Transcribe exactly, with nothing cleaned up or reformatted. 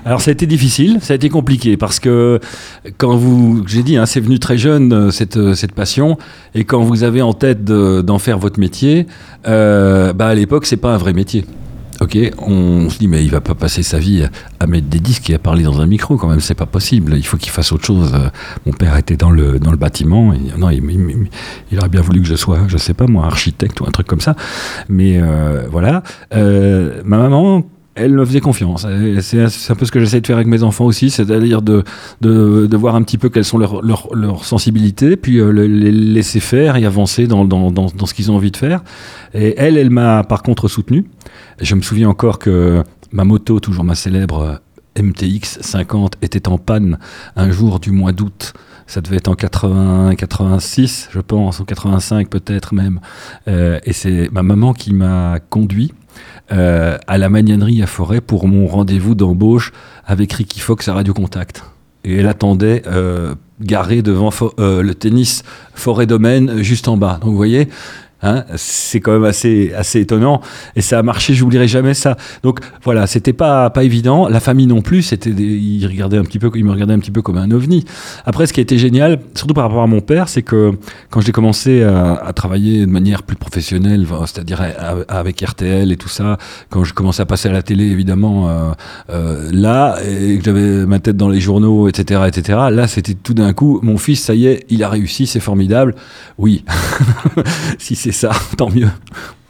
Alors ça a été difficile, ça a été compliqué parce que quand vous, j'ai dit, hein, c'est venu très jeune cette, cette passion, et quand vous avez en tête de, d'en faire votre métier, euh, bah à l'époque c'est pas un vrai métier. Ok, on se dit mais il va pas passer sa vie à mettre des disques et à parler dans un micro quand même, c'est pas possible. Il faut qu'il fasse autre chose. Mon père était dans le dans le bâtiment. Et, non, il, il, il aurait bien voulu que je sois, je sais pas moi, architecte ou un truc comme ça. Mais euh, voilà, euh, ma maman, elle me faisait confiance. C'est, c'est un peu ce que j'essaie de faire avec mes enfants aussi, c'est-à-dire de, de, de voir un petit peu quelles sont leurs, leurs, leurs sensibilités, puis euh, les laisser faire et avancer dans, dans, dans, dans ce qu'ils ont envie de faire. Et elle, elle m'a par contre soutenu. Je me souviens encore que ma moto, toujours ma célèbre M T X cinquante, était en panne un jour du mois d'août. Ça devait être en quatre-vingts, quatre-vingt-six, je pense, ou quatre-vingt-cinq peut-être même. Euh, et c'est ma maman qui m'a conduit Euh, à la magnanerie à Forêt pour mon rendez-vous d'embauche avec Ricky Fox à Radio Contact. Et elle attendait euh, garée devant fo- euh, le tennis Forêt Domaine juste en bas. Donc vous voyez, hein, c'est quand même assez, assez étonnant. Et ça a marché, j'oublierai jamais ça. Donc voilà, c'était pas, pas évident. La famille non plus, c'était des, ils, regardaient un petit peu, ils me regardaient un petit peu comme un ovni. Après, ce qui a été génial, surtout par rapport à mon père, c'est que quand j'ai commencé à, à travailler de manière plus professionnelle, c'est-à-dire à, à, avec R T L et tout ça, quand je commençais à passer à la télé, évidemment, euh, euh, là, et que j'avais ma tête dans les journaux, et cetera, et cetera, là, c'était tout d'un coup, mon fils, ça y est, il a réussi, c'est formidable. Oui, si c'est ça, tant mieux.